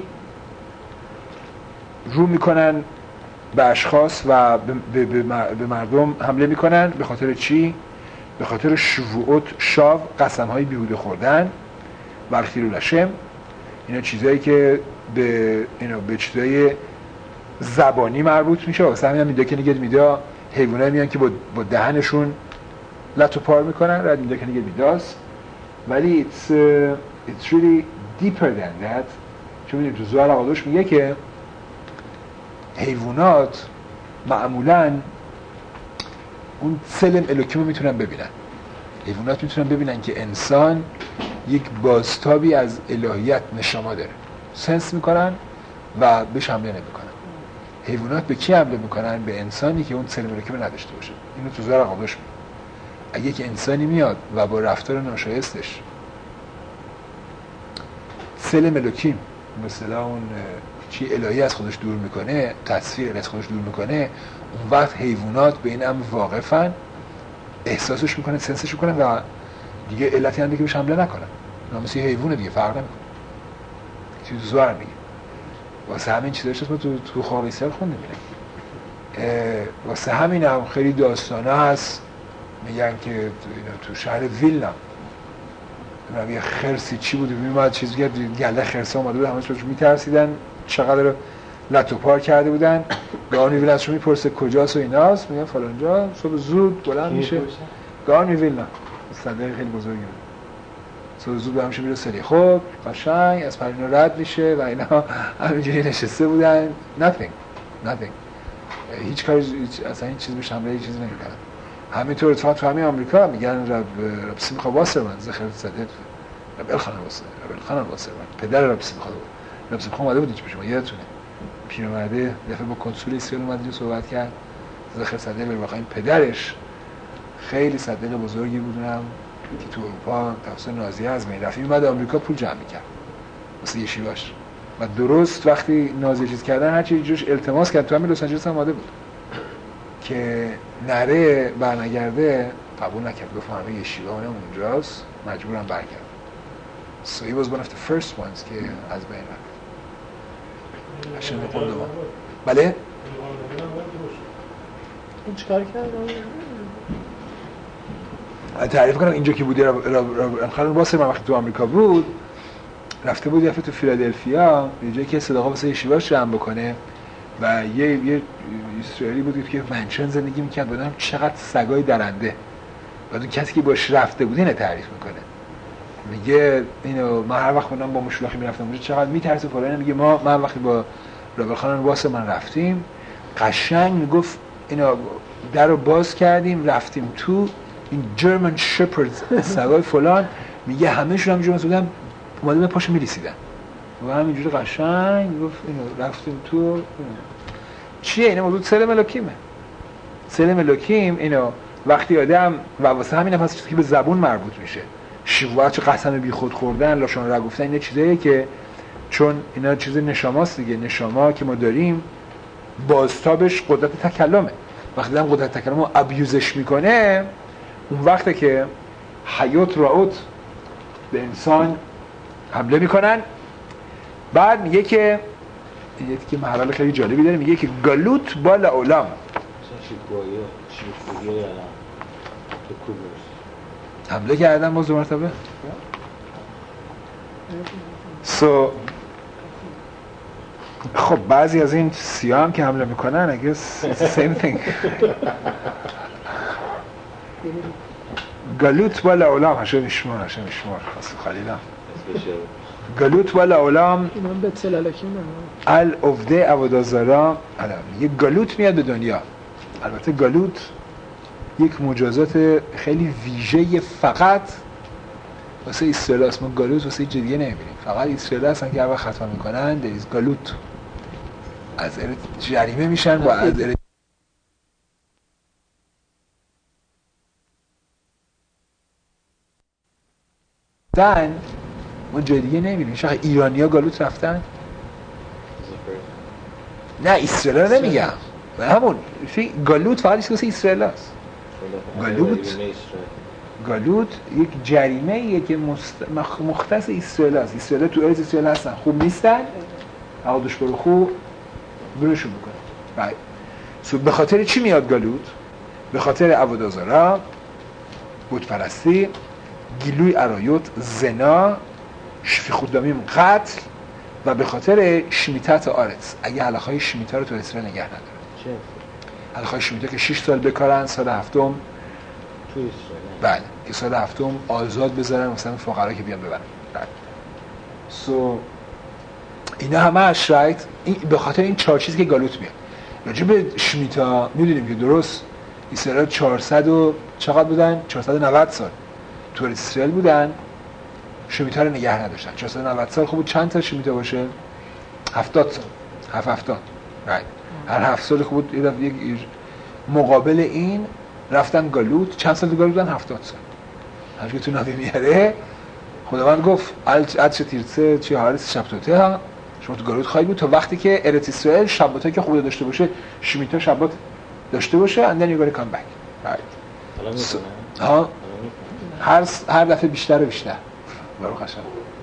رو میکنن به اشخاص و به, به, به مردم حمله میکنن. به خاطر چی؟ به خاطر شووعات شاو، قسم های بیهوده خوردن، برخیرو لشم. اینا چیزایی که به اینا به چیزای زبانی مربوط میشه. واسه همین هم میده که نگید میده حیوانایی میان که با, با دهنشون لتو پار میکنن، رد میده که نگید میداست. ولی it's, uh, it's really deeper than that. چون میدید تو زوال آقادوش میگه که حیوانات معمولاً اون سلم الوکیم رو میتونن ببینن. حیوانات میتونن ببینن که انسان یک بازتابی از الهیت نشما داره، سنس میکنن و بهش حمله نمیکنن. حیوانات به کی حمله میکنن؟ به انسانی که اون سلم الوکیم نداشته باشه. اینو تو زار قابلش میگه. اگه یک انسانی میاد و با رفتار ناشایستش سلم الوکیم مثلا اون چی الهی از خودش دور میکنه، تصویر از خودش دور میکنه، اون وقت حیوانات به این امر واقفن، احساسش میکنن، سنسش میکنن و دیگه علتی هم دیگه بهش حمله نکنن. اونا مثل حیوان دیگه فرق نمیکنه. چیز زوار میگه. واسه همین چیزاش ما تو تو خاویسر خوندیم میگن. واسه همین هم خیلی داستانه هست میگن که اینا تو شهر ویلنا اونم یه خرسی چی بود میومد چیز کرد، گله خرسا اومده بود، همش میترسیدن، چقدر لتو پار کرده بودن. گانی ویل ازشون میپرسه کجاست و ایناست، میگن فلان جا. صبح زود بلند میشه، گانی ویل نه صندوق خیلی بزرگی بود، صبح زود بلند میشه میره سری خب قشنگ از پرینا رد میشه و اینا همینجوری نشسته بودن. nothing nothing هیچ کاری اصلا هیچ چیز بهش حمله هیچ چیزی نمیکنن. همینطور اتفاقا تو همین آمریکا میگن رب رب سیمخا واسرمن زخر صدت رب الخان واسر رب الخان واسرمن پدر رب سیمخا رب سیمخا اومده بود اینجا شما یادتونه پیرمرده دفعه با کنسول اسرائیل اومد اینجا صحبت کرد، زخر صدیق واقعا پدرش خیلی صدیق بزرگی بودن که تو اروپا توسط نازی از بین رفت، اومد آمریکا پول جمع می‌کرد واسه یشیواش و درست وقتی نازی چیز کردن هر چی جوش التماس کرد تو همین لس آنجلس هم اومده بود که نره برنگرده، قبول نکرد، گفت همه یشیوا اونجاست، مجبورم برگردم. So he was one of the first ones که از بین رفت. عشان قول دوام. بله؟ این چیکار کرد؟ تعریف کنم اینجا که بودی خانم باسر من وقتی تو آمریکا بود رفته بود یه دفعه تو فیلادلفیا یه جایی که صداقا واسه یشیواش جمع بکنه و یه یه اسرائیلی بود که منشن زندگی میکرد، بودم چقدر سگای درنده. بعد اون کسی که باش رفته بود اینو تعریف میکنه، میگه اینو من هر وقت من با مشلخی میرفتم اونجا چقدر میترسه فلان، میگه ما من وقتی با رابر خانم واسه من رفتیم قشنگ میگفت اینا درو باز کردیم رفتیم تو این جرمن شپرد سگای فلان، میگه همه شون همینجوری مسئولم اومده به پاشو میرسیدن و همینجوری قشنگ میگفت اینو رفتیم تو اینو. چیه اینه؟ موضوع سلم الوکیمه. سلم الوکیم اینو وقتی آدم و واسه همین هم هست چیزی که به زبون مربوط میشه، شبوه چه قسم بی خود خوردن، لاشون را گفتن، اینه چیزاییه که چون اینا چیز نشاماست دیگه، نشاما که ما داریم بازتابش قدرت تکلمه. وقتی آدم قدرت تکلم رو ابیوزش میکنه اون وقته که حیات راوت به انسان حمله میکنن. بعد میگه که یه که محرال خیلی جالبی داره، میگه که گالوت بالا اولام حمله کردن باز دو مرتبه. سو خب بعضی از این سیاه هم که حمله میکنن اگه same thing. گالوت بالا اولام هشه میشمار هشه میشمار خاصی خلیلم گالوت بالا اولام من به تلالکی ال افده عبادازارا یه گالوت میاد به دنیا. البته گالوت یک مجازات خیلی ویژه فقط واسه اسرائیل است. ما گالوت واسه جدیه نمیبینیم، فقط اسرائیل هستن که اول خطا میکنن دریز گالوت از ارت جریمه میشن و از ارت دن ما جدیه نمیبینیم. شاید ایرانی ها گالوت رفتن؟ نه اسرائیل رو نمیگم، همون گالوت فقط ایست واسه اسرائیل هست. گالوت گالوت یک جریمه ایه که مختص اسرائیل هست. اسرائیل تو ارز اسرائیل هستن، خوب نیستن، عقدش برو خوب برشون بکنه. سو به خاطر چی میاد گالوت؟ به خاطر عبادازارا، بت پرستی، گیلوی عرایوت، زنا، شفیخودامیم، قتل و به خاطر شمیتت آرتس. اگه حلقهای شمیتا رو تو اسرائیل نگه نداره، چه؟ حلقهای شمیتا که شش سال بکارن، سال هفتم تو اسرائیل بله که سال هفتم آزاد بذارن مثلا فقرا که بیان ببرن. بله سو اینا همه اش رایت این به خاطر این چهار چیزی که گالوت میاد. راجع به شمیتا میدونیم که درست اسرائیل چهارصد و چقدر بودن؟ چهارصد و نود سال تو اسرائیل بودن، شمیتا رو نگه نداشتن. چهارصد و نود سال خوب چند تا شمیتا باشه؟ هفتاد سال، هفت هفتاد رایت. هر هفت سال خوب یک مقابل این رفتن گالوت. چند سال تو گالوت بودن؟ هفتاد سال. هر که تو نبی میاره خداوند گفت عدش تیرسه چی حارس شبتوته ها شما تو گالوت خواهید بود تا وقتی که ارت اسرائیل شباته که خوب داشته باشه شمیتا شبات داشته باشه and then you're gonna come back. right. so, ها هر هر دفعه بیشتر و بیشتر برو قشنگ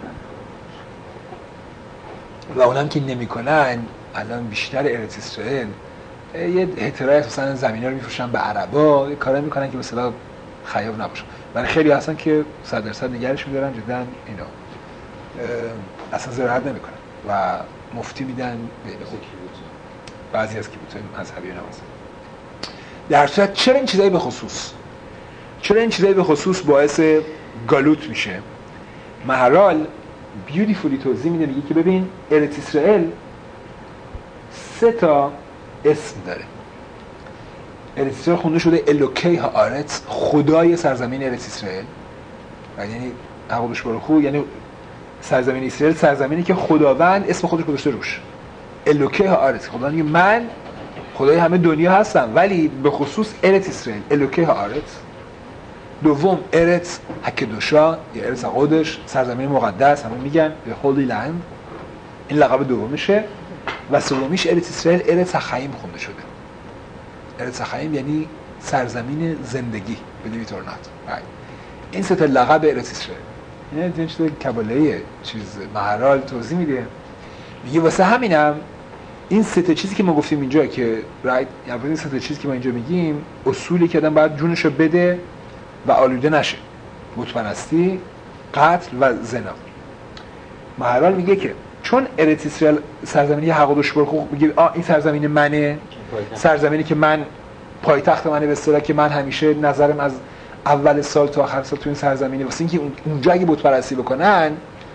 و اونم که نمیکنن الان بیشتر ارت اسرائیل یه احترام مثلا زمینا رو میفروشن به عربا، یه کارا میکنن که مثلا خیاب نباشه. ولی خیلی هستن که صد درصد نگرش میدارن جدا اینا اصلا زراعت نمیکنن و مفتی میدن به بعضی از کیبوتای مذهبی و نماز. در صورت چرا این چیزایی به خصوص چرا این چیزایی به خصوص باعث گالوت میشه؟ مهرال بیوتیفولی توضیح میده، میگه که ببین ارت اسرائیل سه تا اسم داره. ارت اسرائیل خونده شده الوکی ها آرت، خدای سرزمین ارت اسرائیل، یعنی عقبش برو خو، یعنی سرزمین اسرائیل سرزمینی که خداوند اسم خودش گذاشته روش. الوکی ها آرت، خداوند میگه من خدای همه دنیا هستن، ولی به خصوص ارت اسرائیل الوکه آرت. دوم ارت هکدوشا یا ارت قدش، سرزمین مقدس، همه میگن هولی لند، این لقب دومشه. و سومیش ارت اسرائیل ارت خیم خونده شده. ارت خیم یعنی سرزمین زندگی، believe it or not. right. این سه تا لقب ارت اسرائیل. اینا این چیز کباله‌ای چیز مهرال توضیح میده. میگه واسه همینم این سه تا چیزی که ما گفتیم اینجا که رایت، یعنی این سه تا چیزی که ما اینجا میگیم اصولی که آدم باید جونشو بده و آلوده نشه: بت پرستی، قتل و زنا. مهرال میگه که چون ارت اسرائیل سرزمینی حق و دشبر میگه آ این سرزمین منه، سرزمینی که من پایتخت منه به اصطلاح، که من همیشه نظرم از اول سال تا آخر سال تو این سرزمینه، واسه اینکه اونجا اگه بت پرستی بکنن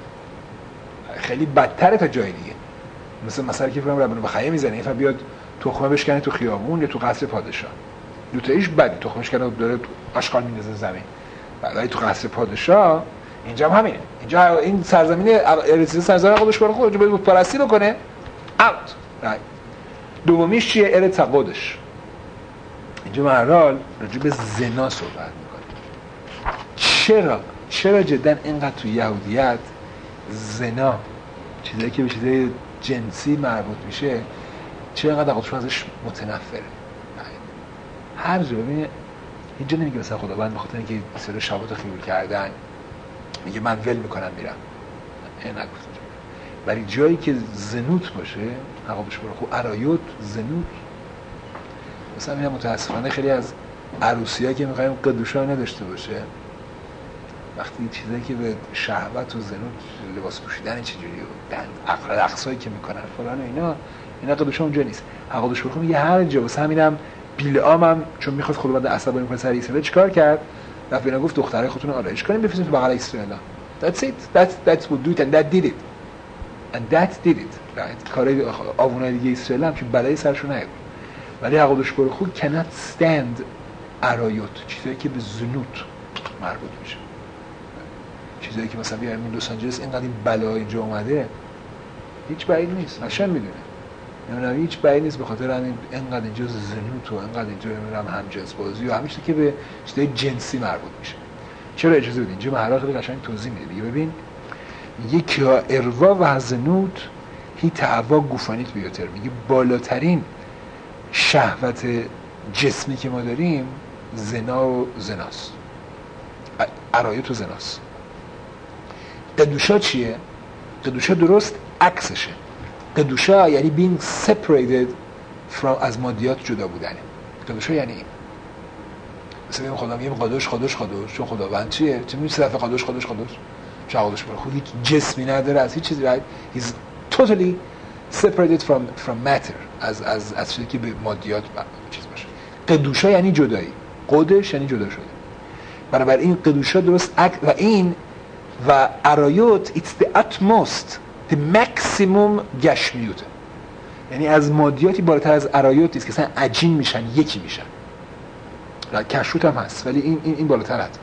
خیلی بدتره تا جای دیگه. مثلا مثلا که فرام ربنا بخیه میزنه این بیاد تخمه بشکنه تو خیابون یا تو قصر پادشاه، دو تایش بدی، تخمش کنه داره آشغال میندازه زمین. ولی تو قصر پادشاه اینجا هم همینه. اینجا این سرزمین ارت سرزمین خودش برای خودش بت پرستی بکنه اوت. رایت. دومیش چیه؟ ارت قدش. اینجا مهرال راجع به زنا صحبت میکنه. چرا چرا جدا اینقدر تو یهودیت زنا، چیزایی که به چیزای جنسی مربوط میشه، چرا اینقدر خودشون ازش متنفره؟ هر جا ببینه اینجا نمیگه مثلا خداوند به خاطر اینکه سر شبات خیول کردن میگه من ول میکنم میرم، این نگفت. ولی جایی که زنوت باشه حقابش برو خوب ارایوت زنوت. مثلا میگم متاسفانه خیلی از عروسی‌ها که میخوایم قدوشا نداشته باشه، وقتی چیزایی که به شهوت و زنوت، لباس پوشیدن چجوری و اقرار اقصایی که میکنن فلان و اینا، اینا قدوشا اونجا نیست. حقابش برو خوب میگه هر جا. واسه همینم بیلعام هم چون میخواست خداوند عصبانی کنه سر اسرائیل چیکار کرد؟ رفت بینا گفت دخترای خودتون آرایش کنین بفرستین تو بغل اسرائیل. That's it. That's that's what do it and that did it. And that did it. right. کارای آوونای دیگه اسرائیل هم که بلای سرشون نیاد. ولی حقودش برو خوب cannot stand ارایوت، چیزایی که به زنوت مربوط میشه. چیزایی که مثلا بیایم لس آنجلس اینقدر این بلا اینجا اومده، هیچ بعید نیست. قشنگ میدونه. نمیدونم هیچ بعید نیست به خاطر همین اینقدر اینجا زنوت و اینقدر اینجا نمیدونم همجنس بازی و همین چیزی که به چیزای جنسی مربوط میشه. چرا اجازه بدین؟ اینجا مهرال خیلی قشنگ توضیح میده دیگه. ببین یکی ها اروا و زنوت هی تعوا گوفانیت بیاتر، میگه بالاترین شهوت جسمی که ما داریم زنا و زناست، ارایت و زناست. قدوشا چیه؟ قدوشا درست عکسشه. قدوشا یعنی being separated from از مادیات جدا بودنه. قدوشا یعنی این. مثلا میگم خدا میگم قدوش قدوش قدوش، چون خداوند چیه؟ چه میشه صرف قدوش قدوش قدوش؟ چه قدوش برای خود هیچ جسمی نداره، از هیچ چیزی، right? He's totally separated from from matter، از از از چیزی که به مادیات چیز باشه. قدوشا یعنی جدایی. قدش یعنی جدا شده. برابر این قدوشا درست عکس و این و ارایوت it's the utmost the maximum گشمیوته، یعنی از مادیاتی بالاتر از ارایوت است که اصلا عجین میشن، یکی میشن. کشروت هم هست ولی این این این بالاتر هست،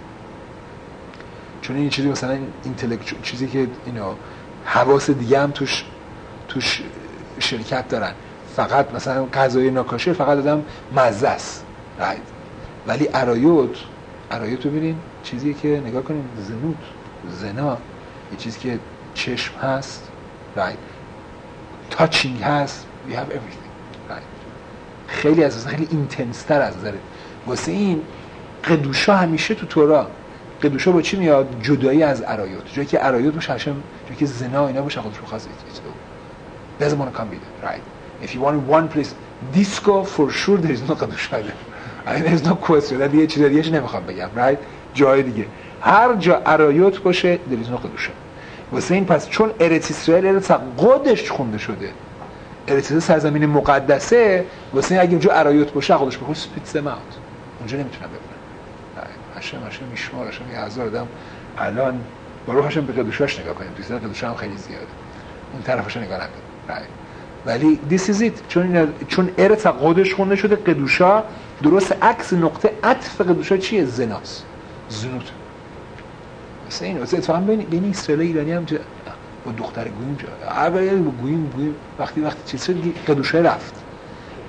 چون این چیزی مثلا اینتלקچوال چیزی که اینا حواس دیگه هم توش توش شرکت دارن. فقط مثلا غذای ناکاشر فقط آدم مزه است، ولی ارایوت ارایوت رو ببینین چیزی که نگاه کنین زنوت زنا یه چیزی که چشم هست، right. touching هست، we have everything، right. خیلی از خیلی اینتنس تر از نظر. واسه این قدوشا همیشه تو تورا قدوشا با چی میاد؟ جدایی از ارایوت. جایی که ارایوت باشه، هاشم جایی که زنا اینا باشه، خودش بخواست it doesn't want to come with it, right. if you want one place disco for sure there is no قدوشا there. I mean there is no question. در یه چیز دیگه‌اش نمیخوام بگم، right. جای دیگه هر جا ارایوت باشه there is no قدوشا. واسه این پس چون ارت اسرائیل ارت قدش خونده شده، ارت اسرائیل سرزمین مقدسه، واسه این اگه اونجا ارایوت باشه خودش بخواد سپیتس ماوت اونجا نمیتونن ببرن. هاشم هاشم میشمار هاشم یه هزار آدم الان با روحشون به قدوشاش نگاه کنیم، دوستان قدوشا هم خیلی زیاده، اون طرفش نگاه نکنیم. ولی this is it، چون چون ارت قدش خونده شده، قدوشا درست عکس نقطه عطف قدوشا چیه؟ زناست، زنوت. مثلا این واسه اتفاقا بین بین اسرائیل و ایرانی هم با دختر گویم جا اول با گویم گویم وقتی وقتی چیز شد قدوشا رفت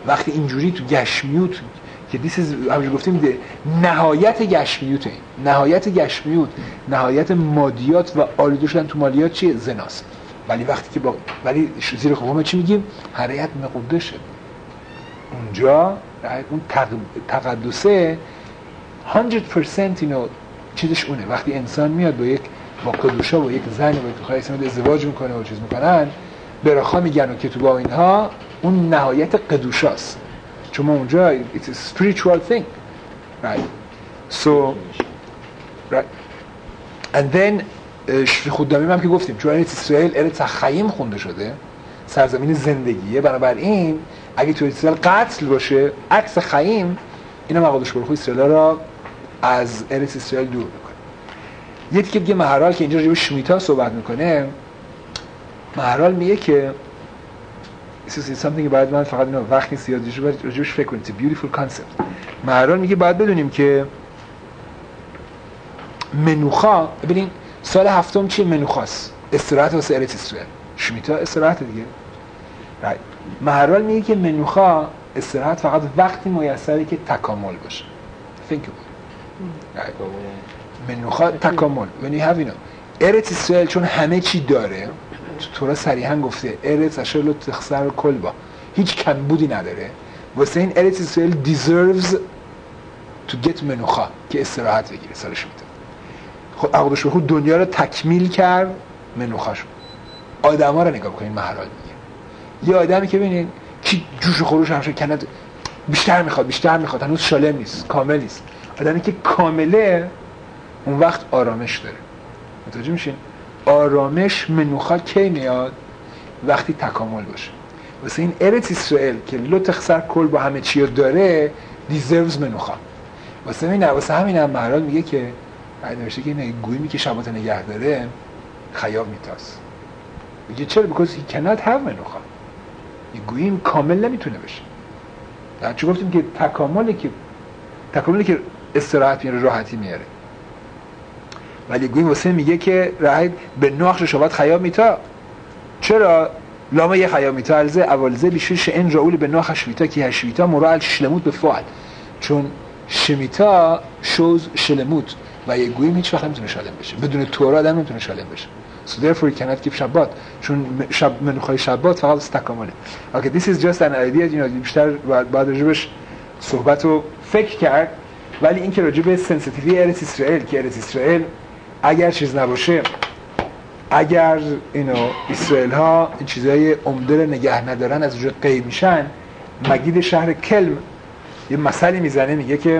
وقتی اینجوری تو گشمیوت که دیس همونجوری گفتیم نهایت گشمیوت، این نهایت گشمیوت، نهایت مادیات و آلوده شدن تو مالیات چیه؟ زناست. ولی وقتی که با ولی زیر خوبه چی میگیم؟ حریت مقدشه. اونجا اون تق... تقدسه صد درصد اینو چیزش اونه. وقتی انسان میاد با یک با قدوشا و یک زن و یک خواهی اسمت ازدواج میکنه و چیز میکنن، براخا میگن و که تو با اینها اون نهایت قدوشاست، چون اونجا it's a spiritual thing, right? So right and then خوددامی هم که گفتیم چون ارت اسرائیل ارت خیم خونده شده، سرزمین زندگیه، بنابراین اگه تو اسرائیل قتل باشه عکس خیم، اینا مقادش برخو اسرائیل را از ارت اسرائیل دور میکنه. یه دیگه دیگه مهرال که اینجا راجع به شمیتا صحبت میکنه، مهرال میگه که this is something باید من فقط اینو وقت نیست یاد راجعش فکر کنید. It's a beautiful concept. مهرال میگه باید بدونیم که منوخا، ببینین سال هفتم چیه؟ منوخاست، استراحت واسه ارت اسرائیل. شمیتا استراحت دیگه. right. مهرال میگه که منوخا استراحت فقط وقتی میسره که تکامل باشه. think about it. right. منوخا تکامل. when you have you know ارت اسرائیل چون همه چی داره، تورا صریحا گفته ارت اشل تخسر کلبا، هیچ کمبودی نداره، واسه این ارت اسرائیل deserves to get منوخا که استراحت بگیره سالش میده. خب عقدش به خود دنیا رو تکمیل کرد، منوخا شد. آدما رو نگاه کنین، مهرال میگه یه آدمی که ببینین کی جوش و خروش همشه کند بیشتر میخواد بیشتر میخواد هنوز شالم نیست، کامل نیست. آدمی که کامله اون وقت آرامش داره. متوجه میشین؟ آرامش منوخا کی میاد؟ وقتی تکامل باشه. واسه این ارت اسرائیل که لطخ سر کل با همه چی داره دیزروز منوخا. واسه این واسه همین هم مهرال میگه که نوشته که این گویمی که شبات نگه داره خیاب میتاست. میگه چرا؟ because he cannot have منوخا. این گوییم کامل نمیتونه بشه. در چون گفتیم که تکاملی که تکاملی که استراحت میاره، راحتی میاره. ولی گوییم واسه میگه که راحت به نوخش شبات خیاب میتا. چرا؟ لامه یه خیاب میتا الزه اولزه بیشه شئن راول به نوخ شویتا که شویتا مرال شلموت به فعل، چون شمیتا شوز شلموت و یه گوییم هیچ وقت نمیتونه شالم بشه. بدون تورا آدم نمیتونه شالم بشه. So therefore you cannot keep شبات، چون شب منوخای شبات فقط است تکامله. Okay, this is just an idea. you know بیشتر باید راجبش صحبت و فکر کرد. ولی این که راجب سنسیتیوی ارت اسرائیل که ارت اسرائیل اگر چیز نباشه، اگر اینو اسرائیل ها این چیزای عمده نگه ندارن از وجود غیب میشن. مگید شهر کلم یه مثالی میزنه، میگه که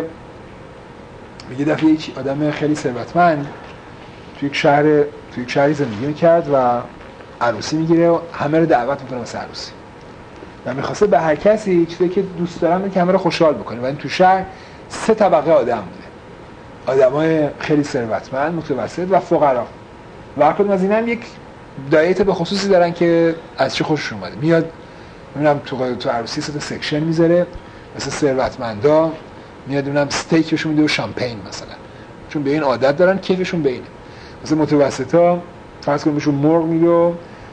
میگه دفعه یک آدم خیلی ثروتمند توی یک شهر توی یک شهری زندگی میکرد و عروسی میگیره و همه رو دعوت میکنه واسه عروسی و میخواسته به هر کسی چیزی که دوست دارم که همه رو خوشحال بکنه. و این تو شهر سه طبقه آدم بوده، آدمای خیلی ثروتمند، متوسط و فقرا. و هر کدوم از اینا هم یک دایت به خصوصی دارن که از چه خوششون اومده. میاد میبینم تو تو عروسی سه تا سکشن میذاره، مثلا ثروتمندا میاد اونم استیکشون میده و شامپین مثلا، چون به این عادت دارن، کیفشون به اینه. مثلا متوسطا فرض کنیم بهشون مرغ میده و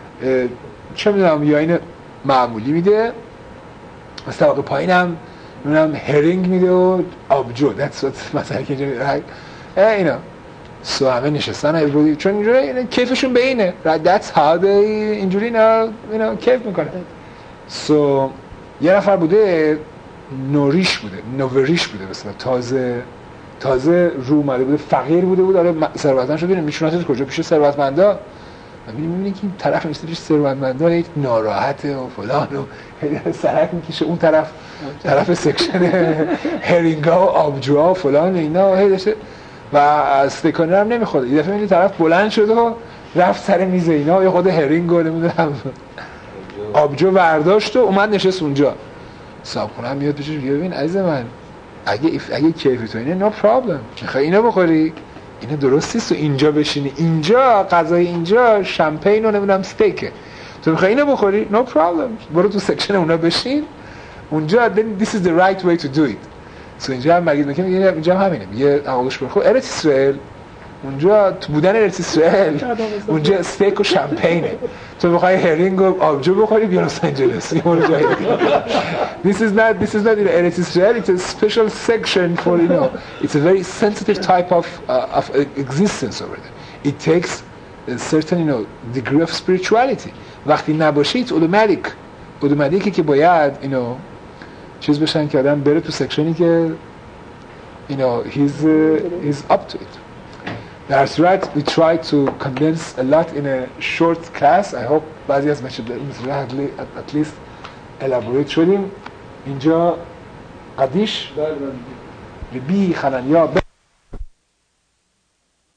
چه میدونم یا این معمولی میده، مثلا طبقه پایینم میدونم هرینگ میده و آبجو. that's what مثلا که اینجا اینا سو همه نشستن ایرودی، چون اینجوری کیفشون به اینه. that's how they اینجوری اینا اینا کیف میکنه. سو یه نفر بوده نوریش بوده نوریش بوده مثلا تازه تازه رو اومده بوده، فقیر بوده بود، داره ثروتمند شده. میشوناتش کجا؟ پیش ثروتمندا. می‌بینی که این طرف نیست پیش ثروتمندا، یک ناراحته و فلان و سرک میکشه اون طرف طرف سکشن هرینگا و آبجوها و فلان اینا هی داشته و استکانر هم نمیخوره. یه دفعه می‌بینی طرف بلند شده و رفت سر میز اینا، یه خود هرینگ و نمیدونم آبجو برداشت و اومد نشست اونجا. صاحبخونه میاد پیشش میگه ببین عزیز من، اگه اگه کیفی تو اینه نو پرابلم، میخوای اینو بخوری، اینو درست نیست تو اینجا بشینی، اینجا غذای اینجا شامپین و نمیدونم استیکه، تو میخوای اینو بخوری نو پرابلم، برو تو سکشن اونا بشین اونجا. then this is the right way to do it. so اینجا هم مگه میگه اینجا هم همینه. میگه عقلش بخو ارت اسرائیل اونجا تو بودن ارت اسرائیل اونجا استیک و شامپینه. تو میخوای هرینگ و آبجو بخوری بیا لس آنجلس یه مورد جایی. This is not this is not in ارت اسرائیل. It's a special section for you know. It's a very sensitive type of uh, of existence over there. It takes a certain you know degree of spirituality. وقتی نباشی it's automatic. automatic که باید you know چیز بشن که آدم بره تو سکشنی که you know he's uh, he's up to it. That's right. We try to condense a lot in a short class. I hope بعضی از مثلا at least elaborate شدیم. اینجا قدیش لبی خلنیا